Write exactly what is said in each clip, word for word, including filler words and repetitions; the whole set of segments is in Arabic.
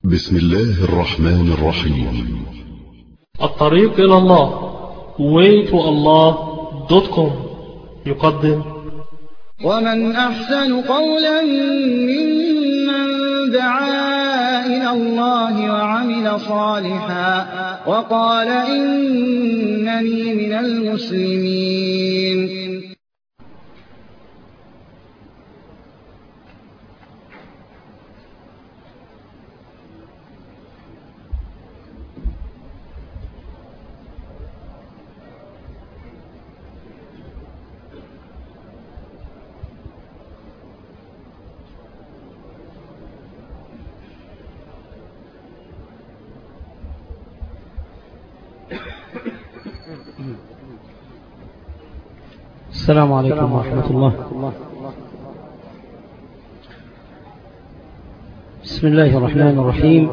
بسم الله الرحمن الرحيم. الطريق إلى الله way to allah دوت كوم يقدم ومن أحسن قولا ممن دعا إلى الله وعمل صالحا وقال إنني من المسلمين. السلام عليكم ورحمة الله. بسم الله الرحمن الرحيم.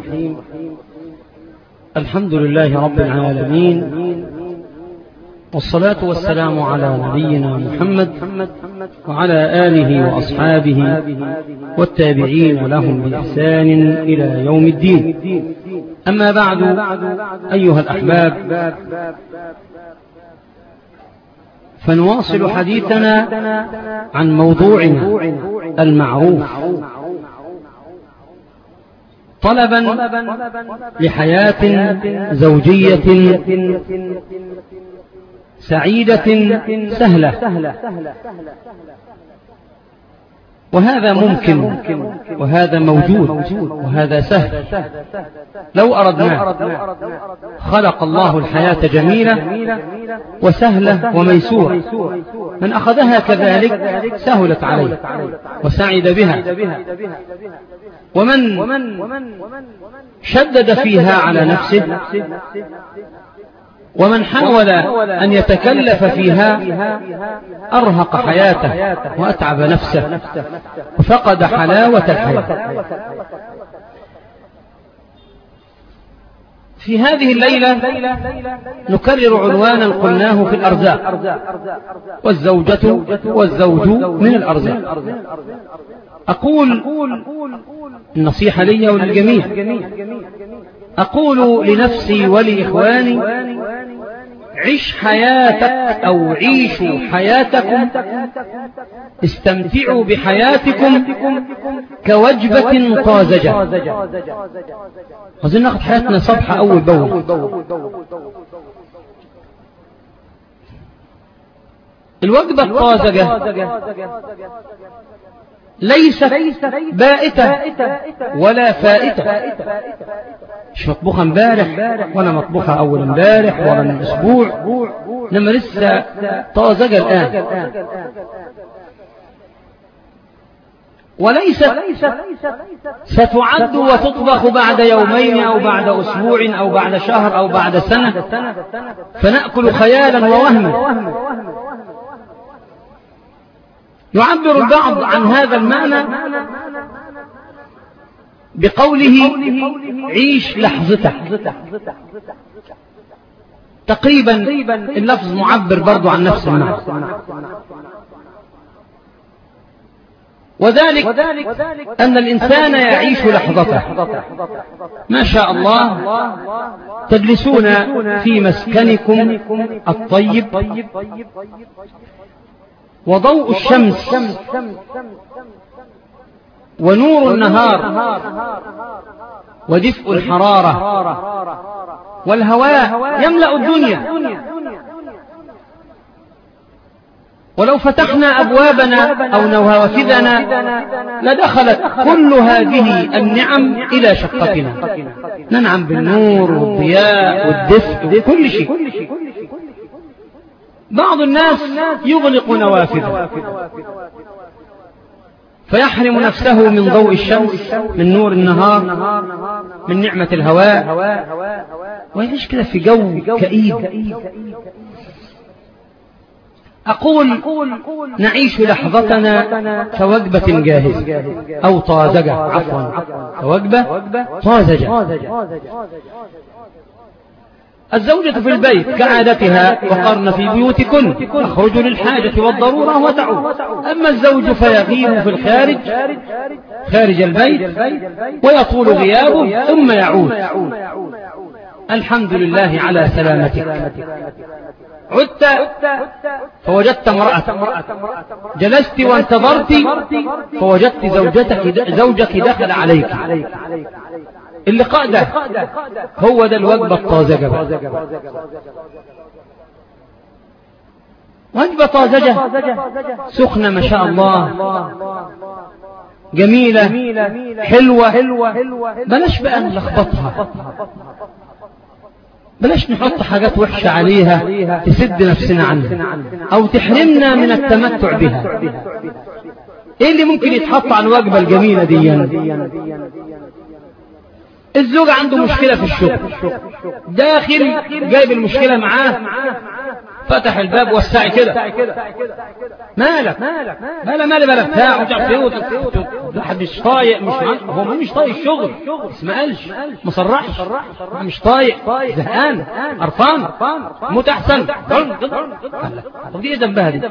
الحمد لله رب العالمين، والصلاة والسلام على نبينا محمد وعلى آله وأصحابه والتابعين لهم بإحسان إلى يوم الدين. أما بعد، أيها الأحباب، فنواصل حديثنا عن موضوعنا المعروف، طلبا لحياة زوجية سعيدة سهلة، وهذا ممكن وهذا موجود وهذا سهل لو أردناه. خلق الله الحياة جميلة وسهلة وميسورة، من أخذها كذلك سهلت عليه وسعد بها، ومن شدد فيها على نفسه ومن حاول أن يتكلف فيها أرهق حياته وأتعب نفسه وفقد حلاوة الحياة. في هذه الليلة نكرر عنوانا قلناه في الأرزاق، والزوجة والزوج من الأرزاق. أقول النصيحة لي وللجميع، أقول لنفسي ولإخواني: عش حياتك أو عيشوا حياتكم، استمتعوا بحياتكم كوجبة طازجة. عايزين ناخد حياتنا صبحة أول بأول. الوجبة الطازجة ليست بائتة ولا فائتة، مش مطبوخة امبارح ولا مطبوخة أول امبارح ولا من أسبوع، لما لسه طازجة الآن. وليست ستعد وتطبخ بعد يومين أو بعد أسبوع أو بعد شهر أو بعد سنة، فنأكل خيالا ووهما. يعبر البعض عن هذا المعنى بقوله: عيش لحظتك. تقريبا اللفظ معبر برضو عن نفس المعنى، وذلك أن الإنسان يعيش لحظته. ما شاء الله، تجلسون في مسكنكم الطيب وضوء الشمس ونور النهار ودفء الحرارة والهواء يملأ الدنيا. ولو فتحنا أبوابنا أو نوافذنا لدخلت كل هذه النعم إلى شقتنا، ننعم بالنور والضياء والدفء وكل شيء. بعض الناس يغلق نوافذه فيحرم نفسه من ضوء الشمس، من نور النهار، من نعمة الهواء، ويعيش كده في جو كئيب. أقول نعيش لحظتنا كوجبة جاهزة أو طازجة، عفوا كوجبة طازجة. الزوجة في البيت كعادتها وقرن في بيوتكن تخرج للحاجة والضرورة وتعود. أما الزوج فيغيب في الخارج خارج البيت ويطول غيابه ثم يعود. الحمد لله على سلامتك. عدت فوجدت امرأة، جلست وانتظرت فوجدت زوجتك زوجك دخل عليك. اللقاء ده هو ده الوجبة الطازجة. وجبة طازجة سخنة ما شاء الله، جميلة حلوة، بلاش بقى نلخبطها، بلاش نحط حاجات وحشة عليها تسد نفسنا عنها أو تحرمنا من التمتع بها. إيه اللي ممكن يتحط على الوجبة الجميلة دي؟ الزوج عنده مشكلة في الشغل، داخل جايب المشكلة معاه، فتح الباب وسعي كده، مالك مالا مالا مالا بتاع واحد مش طايق، مش هو مش طايق الشغل، بس ما قالش ما صرحش، مش طايق، زهقان، قرفان، موت احسن. طب دي ايه ذنبها دي؟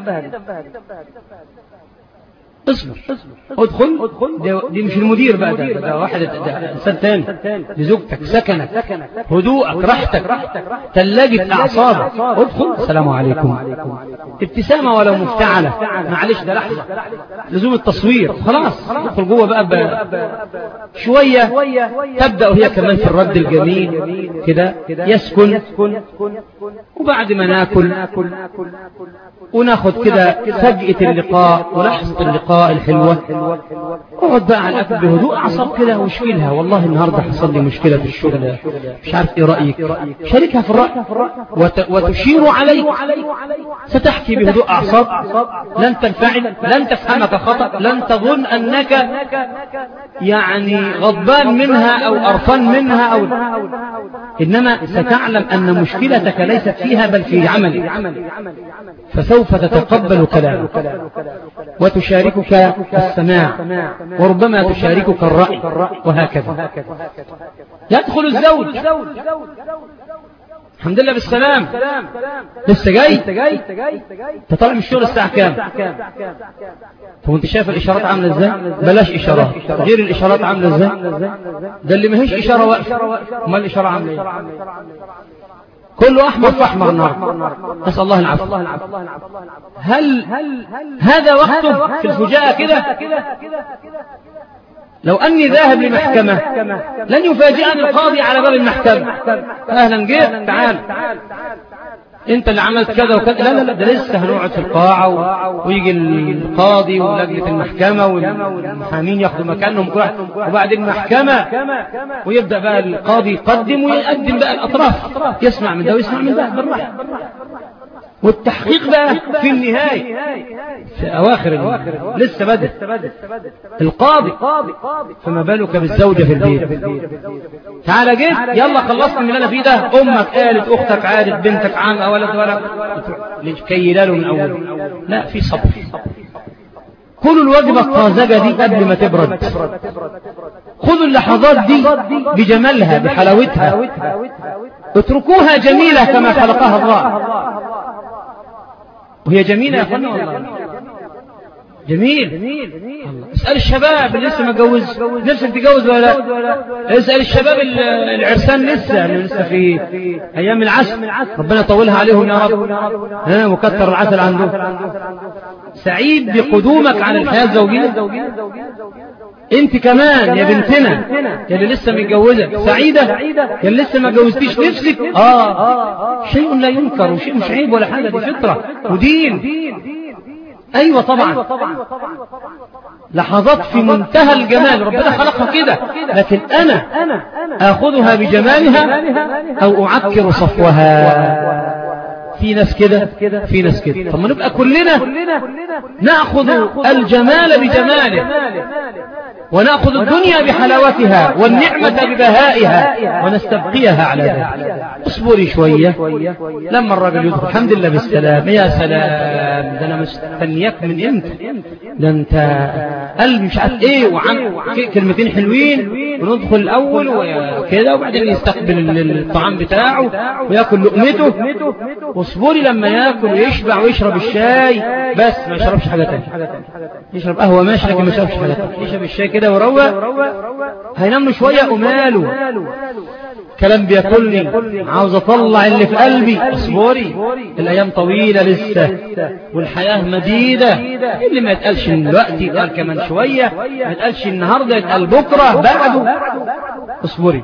اصبر ادخل، دي مش المدير بقى، ده, ده واحد، ده انسان تاني، دي زوجتك، سكنك، هدوءك، راحتك، ثلاجة اعصابك. ادخل، السلام عليكم، ابتسامة ولو مفتعلة، معلش ده لحظة، لزوم التصوير، خلاص ادخل جوه بقى شوية، تبدأ هي كمان في الرد الجميل كده، يسكن، وبعد ما ناكل وناخد كده فجأة اللقاء ولحظة اللقاء الحلوة، اقعد بقى على الأكل بهدوء أعصاب كده واشكيلها، والله النهاردة حصل لي مشكلة في الشغل، مش عارف ايه رأيك، شاركها في الرأي وتشير عليك، ستحكي بهدوء أعصاب، لن تنفعل، لن تفهمك خطأ، لن تظن أنك يعني غضبان منها أو قرفان منها أو، إنما ستعلم أن مشكلتك ليست فيها بل في عملك، فسوف تتقبل كلامك وتشاركك السماع، وربما تشاركك الرأي، وهكذا. يدخل الزوج، الحمد لله بالسلام، لسه جاي، تطلع من الشغل الساعة كام؟ طب انت شايف الإشارات عاملة ازاي؟ بلاش إشارات، غير الإشارات عاملة ازاي؟ ده اللي ما هيش إشارة واقفة، ما الإشارة عاملة ايه؟ كله أحمر في أحمر النار، نسأل الله العفو. هل هذا وقته في الفجاءة كده؟ لو أني ذاهب لمحكمة لن يفاجئني القاضي على باب المحكمة، أهلا جيت، تعال انت اللي عملت كذا وكذا، لا لا لا، ده لسه هنقعد في القاعة ويجي القاضي ولجنة المحكمة والمحامين ياخدوا مكانهم، وبعد المحكمة ويبدأ بقى القاضي يقدم ويقدم بقى الأطراف، يسمع من ده ويسمع من ده بالراحة، والتحقيق بقى في النهاية في أواخر النهاية. لسه بدأ القاضي، فما بالك بالزوجة في البيت. تعال جيت، يلا خلصت من اللي أنا فيه ده، أمك قالت، أختك عادت، بنتك عامة، ولد ولد، كيلاله من أول، لا، في صبر. كلوا الوجبة الطازجة دي قبل ما تبرد، خذوا اللحظات دي بجمالها بحلاوتها، اتركوها جميلة كما خلقها الله، وهي جميلة يا أخوانا والله، جميل. اسأل الشباب اللي لسه ما اتجوز، نفسك تتجوز ولا لا؟ اسأل الشباب العرسان لسه لسه في أيام العسل، ربنا يطولها عليهم يا رب، ها وكتر العسل عندهم. سعيد بقدومك على الحياة الزوجية. انت كمان يا بنتنا يا اللي لسه متجوزة سعيدة، يا اللي لسه ما اتجوزتيش نفسك، اه شيء لا ينكر وشيء مش عيب ولا حاجة، دي فطرة ودين. ايوه طبعا، لحظات في منتهى الجمال، ربنا خلقها كده، لكن انا اخذها بجمالها او اعكر صفوها، في ناس كده في ناس كده. طب ما نبقى كلنا نأخذ الجمال بجماله ونأخذ الدنيا بحلاوتها والنعمة ببهائها ونستبقيها على ذلك. اصبري شوية. لما الرجل يدخل الحمد لله بالسلام، يا سلام ده أنا مستنياك من امتى، ده أنت قلبي مش عارف إيه وعم كلمتين حلوين وندخل الأول وكده وبعدين يستقبل الطعام بتاعه ويأكل لقمته. واصبري لما يأكل ويشبع ويشرب الشاي بس ما يشربش حاجة تانية. يشرب قهوة ماشي لكن ما يشربش حاجة تانية. يشرب الشاي كده وروق هينام له شوية وماله كلام بياكلني عاوز اطلع اللي في قلبي. اصبري الايام طويلة لسه والحياة مديدة. اللي ما يتقالش دلوقتي يتقال كمان شوية، ما يتقالش النهاردة يتقال بكرة بعده. اصبري.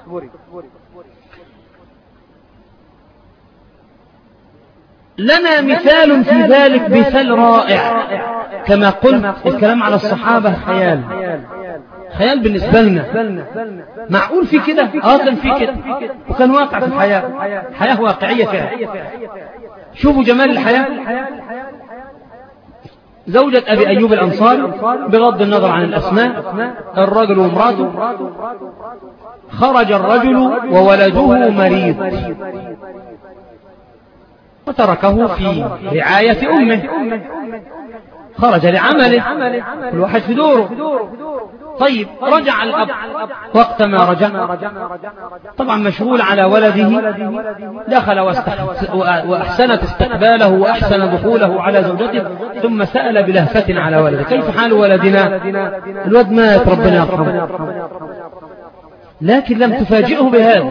لنا مثال في ذلك مثال رائع. كما قلت الكلام على الصحابة خيال خيال بالنسبة لنا. معقول في كده؟ اه كان في كده وكان واقع في الحياة، حياة واقعية فعلا. شوفوا جمال الحياة. زوجة أبي أيوب الأنصاري بغض النظر عن الأسماء، الرجل وامراته. خرج الرجل وولده مريض وتركه في رعاية أمه. خرج لعمله كل واحد في دوره. طيب رجع الأب. وقت ما رجع طبعا مشغول على ولده، دخل وأحسنت استقباله وأحسن دخوله على زوجته، ثم سأل بلهفة على ولده: كيف حال ولدنا؟ الولد مات ربنا يرحمه. لكن لم تفاجئه بهذا،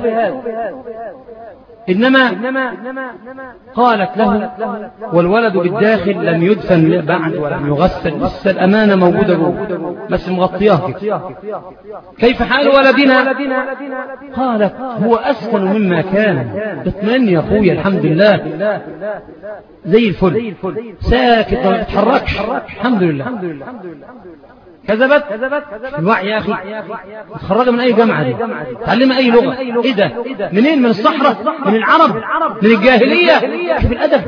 إنما قالت له والولد بالداخل لم يدفن بعد ولم يغسل، بس الأمانة موجودة جوه بس مغطياه. كيف حال ولدنا؟ قالت هو أسكن مما كان. اطمئن يا أخويا الحمد لله زي الفل ساكت ما بتحركش الحمد لله. كذبت الوعي يا أخي. متخرجة من أي جامعة دي؟ تعلم أي لغة؟ إيه ده؟ منين؟ من الصحراء؟ من العرب؟ من الجاهلية؟ شوف الأدب.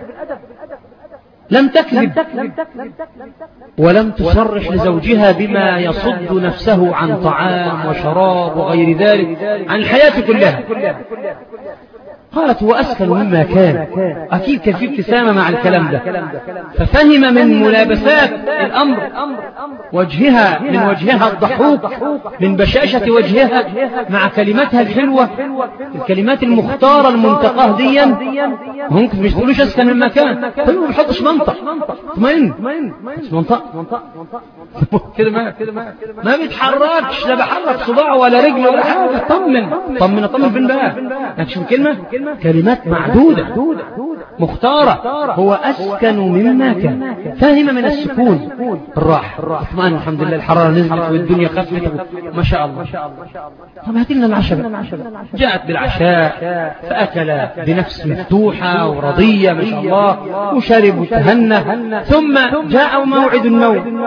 لم تكذب ولم تصرح لزوجها بما يصد نفسه عن طعام وشراب وغير ذلك عن الحياة كلها. قالت هو أسكن مما كان. أكيد كان في ابتسامة مع الكلام ده، ففهم من ملابسات الأمر وجهها، من وجهها الضحوك، من بشاشة وجهها مع كلماتها الحلوة، الكلمات المختارة المنتقاه ديا. ممكن مش تقولوش أسكن مما كان، فلو بيحطش منطق اطمئن مش منطق كده ما ما بيتحركش، لا بحرك صباعه ولا رجله ولا حاجة. طمن طمن طمن فين بقى؟ هتشوف كلمة كلمات معدودة مختارة. هو أسكن مما كان. فهم من السكون الراحة، اطمئن الحمد لله، الحرارة نزلت والدنيا خفت ما شاء الله. طب هات لنا العشاء. جاءت بالعشاء فأكل بنفس مفتوحة ورضية ما شاء الله، وشرب وتهنى. ثم جاء موعد النوم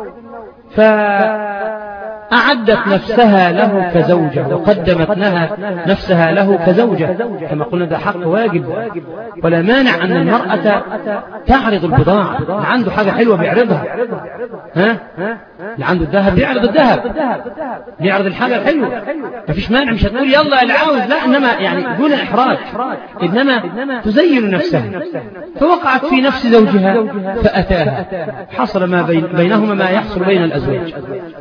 فأعدت نفسها له كزوجة وقدمت لها نفسها له كزوجة. كما قلنا ده حق واجب، ولا مانع أن المرأة تعرض البضاعة. اللي عنده حاجة حلوة بيعرضها، ها اللي عنده الذهب بيعرض الذهب، بيعرض الحاجة الحلوة. ما فيش مانع، مش هتقول يلا اللي عاوز، لا، إنما يعني دون إحراج، إنما تزين نفسها. فوقعت في نفس زوجها فأتاها. حصل ما بين بينهما ما يحصل بين الأزواج.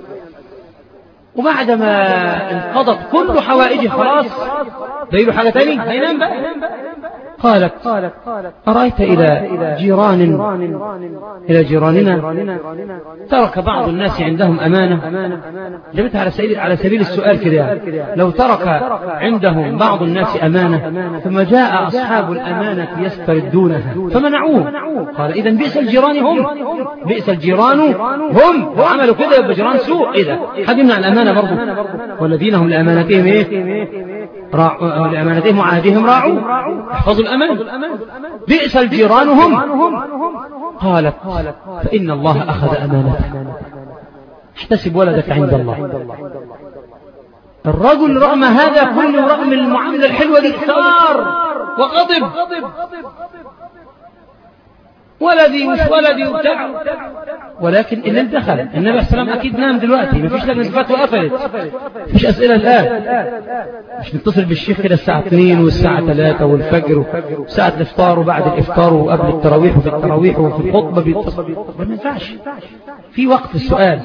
وبعدما انقضت كل حوائجه خلاص دايله حاجة تاني هينام بقى. قالت أرأيت إلى جيران إلى جيراننا ترك بعض الناس عندهم أمانة. جبتها على سبيل على سبيل السؤال كده، لو ترك عندهم بعض الناس أمانة ثم جاء أصحاب الأمانة يستردونها فمنعوه. قال إذن بئس الجيران هم، بئس الجيران هم، وعملوا كده يبقى جيران سوء. إذا حد يمنع الأمانة برضه، والذين هم لأمانتهم إيه؟ راعوا لأمانتهم وعهدهم راعوا، احفظوا الأمان. بئس الجيران هم. قالت فإن الله أخذ أمانتك، احتسب ولدك عند الله. الرجل رغم هذا كله، رغم المعاملة الحلوة دي، اختار وغضب ولدي مش ولدي وبتاع، ولكن الليل دخل. النبي عليه السلام أكيد نام دلوقتي، مفيش لجنة فتوى قفلت، مفيش أسئلة الآن، مش نتصل بالشيخ كده الساعة اثنين والساعة ثلاثة والفجر وساعة الإفطار وبعد الإفطار وقبل التراويح وفي التراويح وفي الخطبة بيتصل. ما ينفعش، في وقت السؤال.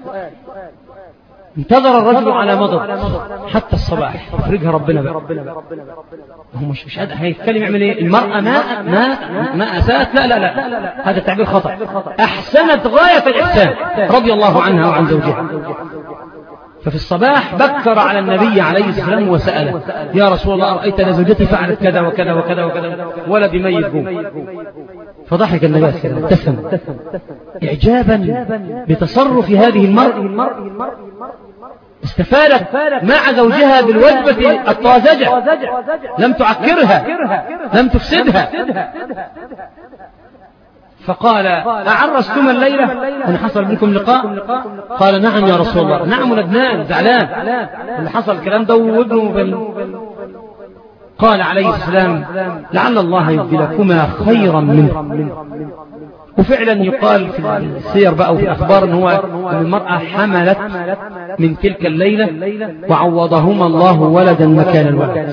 انتظر الرجل على مضض حتى الصباح، افرجها ربنا بقى. هو مش مش قادر هيتكلم يعمل ايه؟ المرأة ما ما ما أساءت، لا لا لا، هذا التعبير خطأ. أحسنت غاية الإحسان رضي الله عنها وعن زوجها. ففي الصباح بكر على النبي عليه السلام وسأله: يا رسول الله، أرأيت أن زوجتي فعلت كذا وكذا وكذا وكذا ولا بميت قوم. فضحك النبي ابتسم إعجابا بتصرف هذه المرأة، استفادت مع زوجها بالوجبة الطازجة، لم تعكرها لم تفسدها. فقال: أعرستم الليلة؟ أن حصل منكم لقاء؟ قال: نعم يا رسول الله. نعم ندمان زعلان اللي حصل الكلام ده وابنه بل... قال عليه السلام: لعل الله يبدلكما خيرا منه. وفعلا يقال في السير بقى وفي الأخبار أن هو المرأة حملت من تلك الليلة وعوضهما الله ولدا مكان الولد.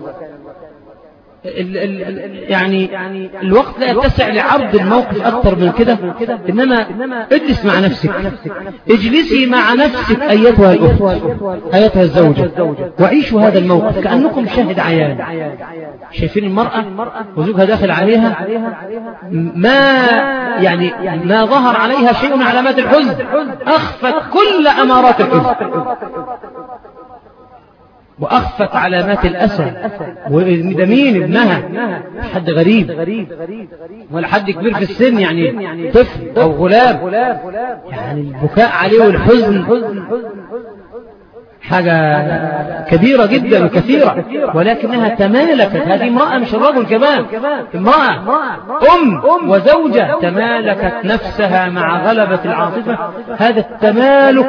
ال ال يعني الوقت لا يتسع لعرض الموقف أكثر من كده، إنما اجلس مع نفسك، اجلسي مع نفسك أيتها الأخت أيتها الزوجة، وعيشوا هذا الموقف كأنكم شاهد عيان. شايفين المرأة وزوجها داخل عليها، ما يعني ما ظهر عليها شيء من علامات الحزن، أخفت كل أمارات الحزن وأخفت علامات الأسى. وده مين ابنها؟ حد غريب ولا حد كبير في السن، يعني طفل أو غلام. يعني البكاء عليه والحزن حاجة كبيرة جدا وكثيرة، ولكنها تمالكت. هذه امرأة مش الرجل كمان، امرأة أم وزوجة تمالكت نفسها مع غلبة العاطفة. هذا التمالك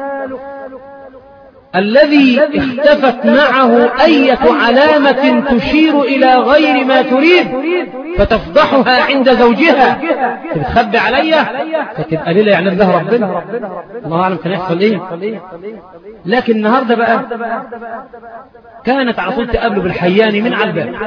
الذي اختفت معه أية علامة تشير إلى غير ما تريد فتفضحها عند زوجها. تتخبي عليا فتبقى ليلة يعلم لها ربنا، الله أعلم كان يحصل إيه. لكن النهاردة بقى كانت على طول تقابله بالحياني من على الباب.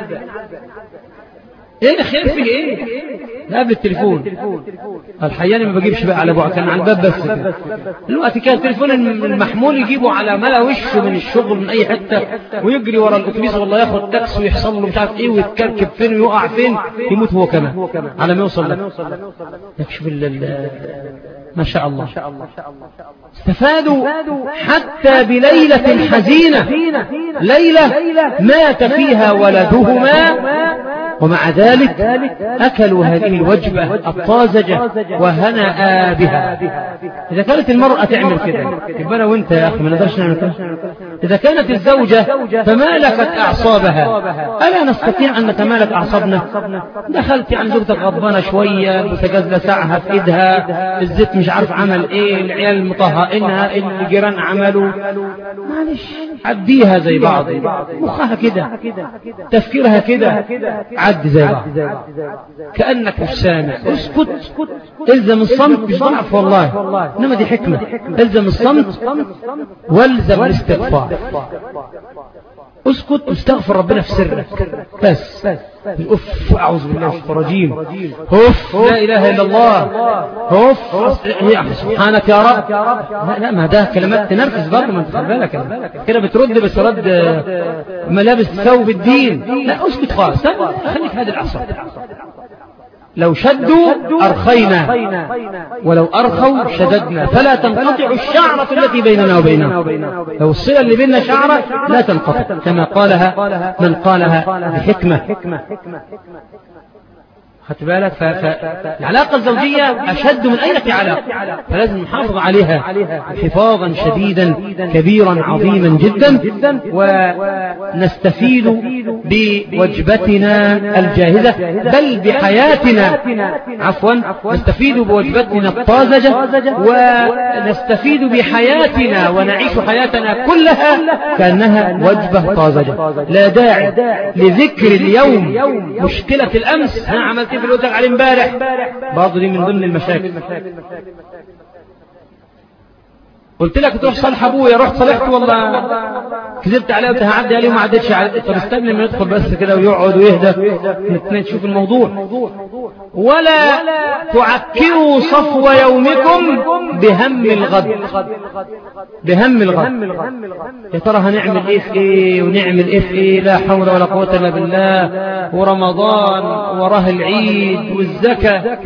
ايه خير في ايه؟ قبل التليفون الحياني ما بجيبش بقى على بعد، كان على الباب بس كده. دلوقتي كان التليفون المحمول يجيبه على ملا وشه من الشغل من اي حته ويجري ورا الاتوبيس والله ياخد تاكسي ويحصل له مش عارف ايه ويتكركب فين ويقع فين يموت هو كمان على ما يوصل له. شوف ما شاء الله استفادوا حتى بليلة حزينة، ليلة مات فيها ولدهما ومع ذلك أكلوا هذه الوجبة الطازجة وهنأ بها. إذا كانت المرأة تعمل كده يبقى أنا وإنت يا أخي ما نقدرش نعمل كده. إذا كانت الزوجة تمالكت أعصابها ألا نستطيع أن نتمالك أعصابنا؟ دخلت عن زوجتك غضبانة شوية بوتجاز لسعها في إيدها، الزيت مش عارف عمل إيه، العيال مطهقينها، الجيران عملوا، معلش عديها زي بعض، مخها كده تفكيرها كده عد زي بعض كأنك مش سامع. اسكت، الزم الصمت مش ضعف والله، إنما دي حكمة. الزم الصمت والزم الاستغفار. اسكت واستغفر ربنا في سرك بس. اف اعوذ بالله من الرجيم، اف لا اله الا الله، اف سبحانك يا رب. لا لا ما ده كلمات تنرفز برضه، ما انت خلي بالك كده بترد بس رد ملابس ثوب الدين. لا اسكت خالص، خليك هذه الاعصاب. لو شدوا أرخينا ولو أرخوا شددنا، فلا تنقطع الشعرة التي بيننا وبينهم. لو الصلة اللي بيننا شعرة لا تنقطع، كما قالها من قالها بحكمة. خدت بالك؟ فالعلاقة الزوجية أشد من أي علاقة، فلازم نحافظ عليها حفاظا شديدا كبيرا عظيما جدا، ونستفيد بوجبتنا الجاهزة بل بحياتنا، عفوا نستفيد بوجبتنا الطازجة ونستفيد بحياتنا ونعيش حياتنا كلها كأنها وجبة طازجة. لا داعي لذكر اليوم مشكلة الأمس، ها عملت في الوتر على امبارح، برضه دي من ضمن المشاكل. قلت لك تروح صالح ابويا، رحت صالحته والله كذبت عليه قلت هعدي عليه وما عدتش عليه. طب استنى لما يدخل بس كده ويقعد ويهدى الاثنين تشوف الموضوع. ولا تعكروا صفو يومكم بهم الغد، بهم الغد. يا ترى هنعمل ايه في ايه ونعمل ايه في ايه؟ لا حول ولا قوة الا بالله. ورمضان وراه العيد والزكاة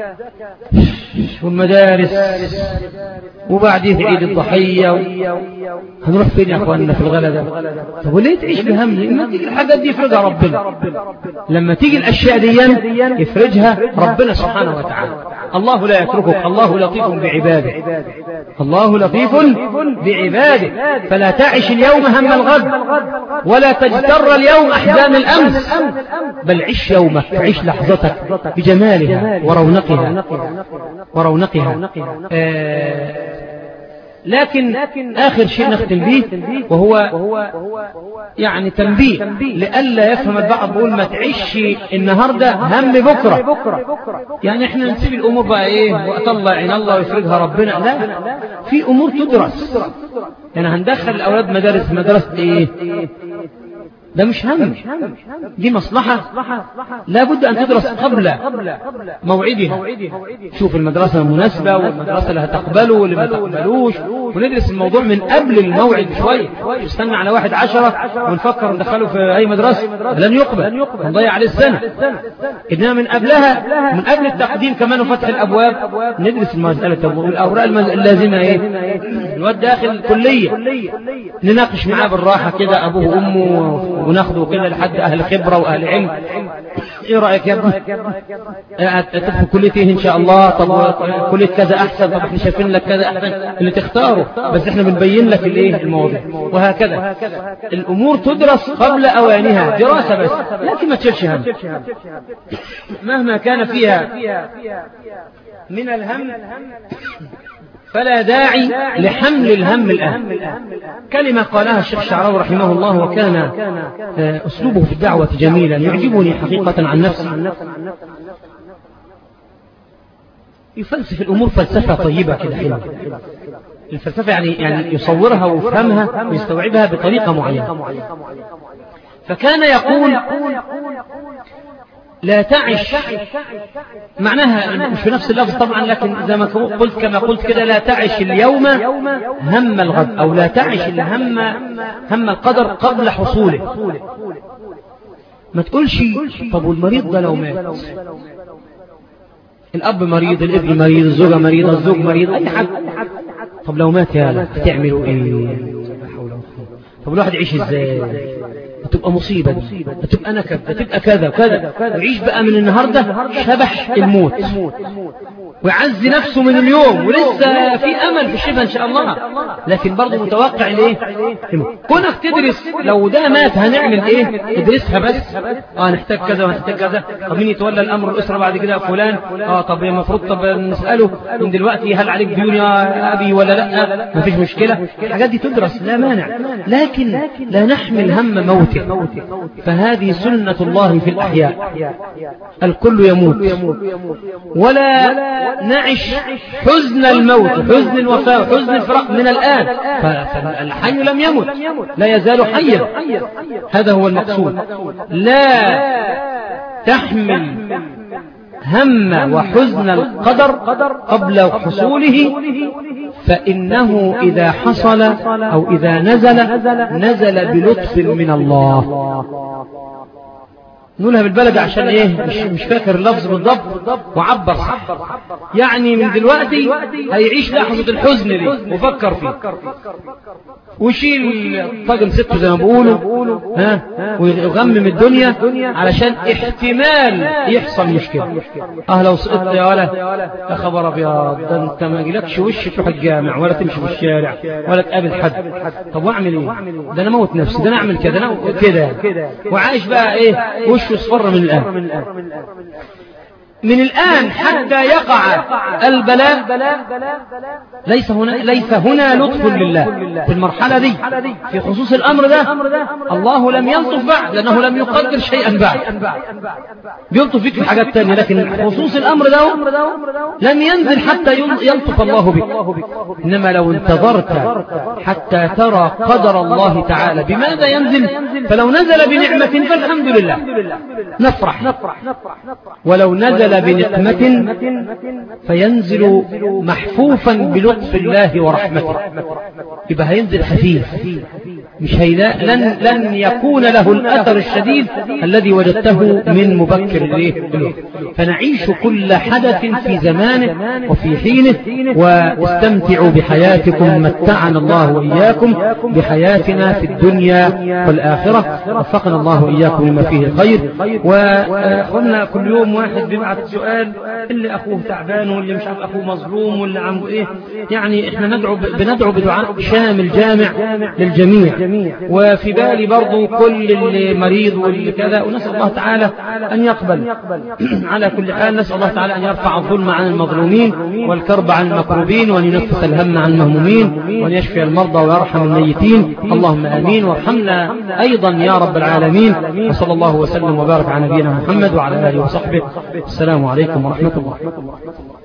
والمدارس وبعديه عيد الضحية و... هنروح فين يا اخواننا في الغلا ده؟ طب وليه تعيش بهم؟ لما تيجي الحاجات دي يفرجها ربنا، لما تيجي الاشياء دي يفرجها ربنا سبحانه وتعالى. الله لا يتركك، الله لطيف بعباده، الله لطيف بعباده. فلا تعش اليوم هم الغد ولا تجتر اليوم احزان الامس، بل عش يومك، عش لحظتك بجمالها ورونقها ورونقها. آه لكن آخر شيء نختم به وهو يعني تنبيه لألا يفهم البعض بقول ما تعيش النهاردة هم بكرة، يعني احنا نسيب الأمور بقى ايه وقت الله عين الله ويفرجها ربنا. لا، في أمور تدرس. يعني هندخل الأولاد مدارس، مدرسة ايه؟ ده مش هم، دي مصلحة لابد أن تدرس قبل موعدها. شوف المدرسة المناسبة والمدرسة اللي هتقبله واللي ما تقبلوش، وندرس الموضوع من قبل الموعد شوية. استنى على واحد عشرة ونفكر ندخله في أي مدرسة، لن يقبل، نضيع عليه السنة. إنما من قبلها، من قبل التقديم كمان وفتح الأبواب ندرس المسألة والأوراق اللازمة ايه. الواد داخل الكلية نناقش معاه بالراحة كده أبوه وأمه وناخده كده لحد أهل خبرة وأهل علم. إيه رأيك يا ابني؟ تدخل كلية إيه إن شاء الله؟ طب كلية كذا أحسن، طب إحنا شايفين لك كذا أحسن اللي تختاره، بس إحنا بنبين لك الإيه المواضيع. وهكذا الأمور تدرس قبل أوانها، دراسة بس، لكن ما تشيلش هم مهما كان فيها من الهم، فلا داعي لحمل الهم الآن. كلمة قالها الشيخ الشعراوي رحمه الله وكان أسلوبه في الدعوة جميلا يعجبني حقيقة عن نفسي. يفلسف الأمور فلسفة طيبة كده حلوة. الفلسفة يعني يعني يصورها ويفهمها ويستوعبها بطريقة معينة. فكان يقول لا تعش، معناها مش في نفس اللفظ طبعا، لكن زي ما قلت كما قلت كده لا تعش اليوم هم الغد، أو لا تعش الهم هم القدر قبل حصوله. ما تقولش طب والمريض ده لو مات، الأب مريض، الابن مريض، الزوجة مريضة، الزوج مريض، أي حد، طب لو مات يا هتعملوا إيه؟ طب الواحد يعيش إزاي؟ هتبقى مصيبة، هتبقى نكد، هتبقى كذا وكذا. ويعيش بقى من النهاردة شبح الموت ويعزي نفسه من اليوم، ولسه في أمل في الشفاء إن شاء الله، لكن برضه متوقع ليه كونك تدرس لو ده مات هنعمل إيه. ادرسها بس، آه نحتاج كذا ونحتاج كذا. طب مين يتولى الأمر الأسرة بعد كده؟ فلان. آه طب المفروض طب نسأله من دلوقتي هل عليك ديون يا أبي ولا لا؟ ما فيش مشكلة، الحاجات دي تدرس لا مانع، لكن لا نحمل هم موته، فهذه سنة الله في الأحياء، الكل يموت، ولا نعش حزن الموت، حزن الوفاة، حزن الفراق من الآن. فالحي لم يمت، لا يزال حيا، هذا هو المقصود. لا تحمل هم وحزن القدر قبل حصوله، فإنه إذا حصل أو إذا نزل نزل بلطف من الله. نقولها بالبلد عشان ايه مش, مش فاكر اللفظ بالضبط وعبر صح. يعني من دلوقتي هيعيش لحظة الحزن دي وفكر فيه ويشيل طاقم سته زي ما بيقولوا ها ويغمم الدنيا علشان احتمال يحصل مشكلة. اه لو سقطت يا ولا يا خبر ابيض، ده انت ما يجيلكش وش تروح الجامع ولا تمشي في الشارع ولا تقابل حد. طب واعمل ايه؟ ده انا موت نفسي، ده انا اعمل كده انا كده وعايش بقى ايه وشه اصفر من الان. من الآن حتى يقع البلاء ليس هنا ليس هنا لطف لله في المرحلة دي في خصوص الأمر ده. الله لم يلطف بعد لأنه لم يقدر شيئا بعد، بيلطف فيك في حاجات تانية، لكن خصوص الأمر ده لم ينزل حتى يلطف الله بك. إنما لو انتظرت حتى ترى قدر الله تعالى بماذا ينزل، فلو نزل بنعمة فالحمد لله نفرح، ولو نزل بنقمة فينزل محفوفا بلطف الله ورحمته، يبقى هينزل خفيف، مش هيلا لن, لن يكون له الأثر الشديد الذي وجدته من مبكر إليه. فنعيش كل حدث في زمانه وفي حينه، واستمتعوا بحياتكم متعنا الله وإياكم بحياتنا في الدنيا والآخرة. وفقنا الله وإياكم لما فيه الخير. وقلنا كل يوم واحد بيبعث سؤال، اللي أخوه تعبان واللي مش عارف أخوه مظلوم واللي عنده إيه، يعني إحنا ندعو بندعو بدعاء شامل جامع للجميع. وفي بالي برضو كل اللي مريض واللي كذا، ونسأل الله تعالى أن يقبل. على كل حال نسأل الله تعالى أن يرفع الظلم عن المظلومين والكرب عن المكروبين، وأن ينفس الهم عن المهمومين، وأن يشفي المرضى ويرحم الميتين. اللهم آمين. وارحمنا أيضا يا رب العالمين. وصلى الله وسلم وبارك على نبينا محمد وعلى آله وصحبه. السلام عليكم ورحمة الله.